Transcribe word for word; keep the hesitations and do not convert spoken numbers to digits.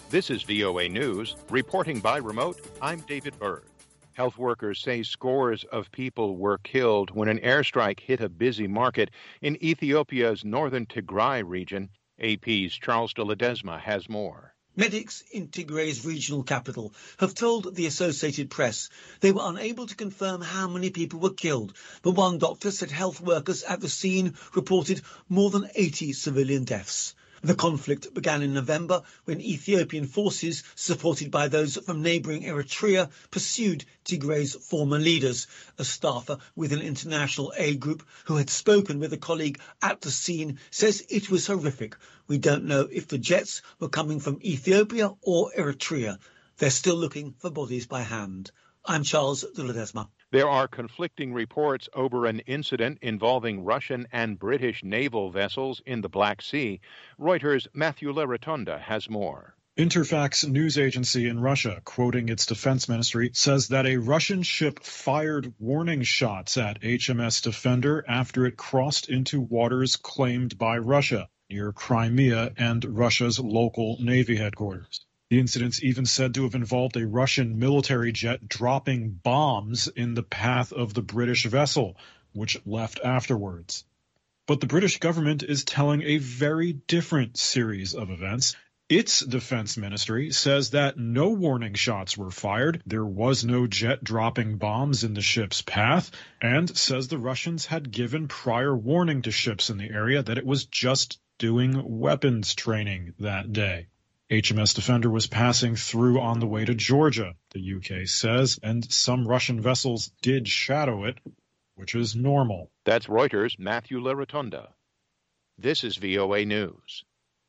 This is V O A News. Reporting by remote, I'm David Berg. Health workers say scores of people were killed when an airstrike hit a busy market in Ethiopia's northern Tigray region. A P's Charles de Ledesma has more. Medics in Tigray's regional capital have told the Associated Press they were unable to confirm how many people were killed, but one doctor said health workers at the scene reported more than eighty civilian deaths. The conflict began in November when Ethiopian forces, supported by those from neighbouring Eritrea, pursued Tigray's former leaders. A staffer with an international aid group who had spoken with a colleague at the scene says it was horrific. We don't know if the jets were coming from Ethiopia or Eritrea. They're still looking for bodies by hand. I'm Charles de Ledesma. There are conflicting reports over an incident involving Russian and British naval vessels in the Black Sea. Reuters' Matthew Larotonda has more. Interfax news agency in Russia, quoting its defense ministry, says that a Russian ship fired warning shots at H M S Defender after it crossed into waters claimed by Russia near Crimea and Russia's local Navy headquarters. The incident's even said to have involved a Russian military jet dropping bombs in the path of the British vessel, which left afterwards. But the British government is telling a very different series of events. Its defense ministry says that no warning shots were fired, there was no jet dropping bombs in the ship's path, and says the Russians had given prior warning to ships in the area that it was just doing weapons training that day. H M S Defender was passing through on the way to Georgia, the U K says, and some Russian vessels did shadow it, which is normal. That's Reuters' Matthew Larotonda. This is V O A News.